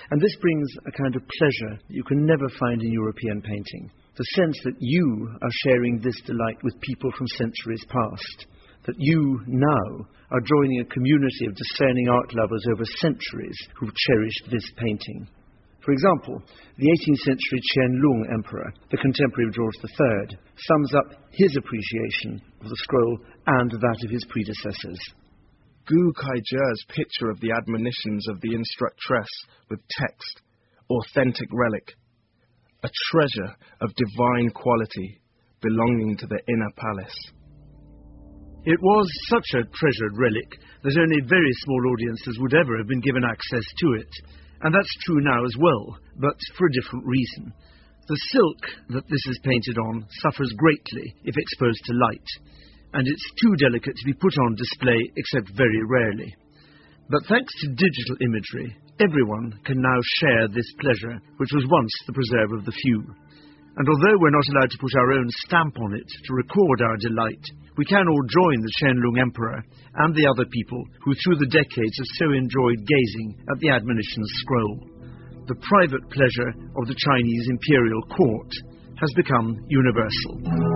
And this brings a kind of pleasure you can never find in European painting. The sense that you are sharing this delight with people from centuries past. That you now are joining a community of discerning art lovers over centuries who've cherished this painting. For example, the 18th century Qianlong Emperor, the contemporary of George III, sums up his appreciation of the scroll and that of his predecessors. Gu Kaizhe's picture of the admonitions of the instructress with text, authentic relic, a treasure of divine quality belonging to the inner palace. It was such a treasured relic that only very small audiences would ever have been given access to it. And that's true now as well, but for a different reason. The silk that this is painted on suffers greatly if exposed to light, and it's too delicate to be put on display except very rarely. But thanks to digital imagery, everyone can now share this pleasure, which was once the preserve of the few. And although we're not allowed to put our own stamp on it to record our delight, we can all join the Qianlong Emperor and the other people who through the decades have so enjoyed gazing at the admonitions scroll. The private pleasure of the Chinese imperial court has become universal.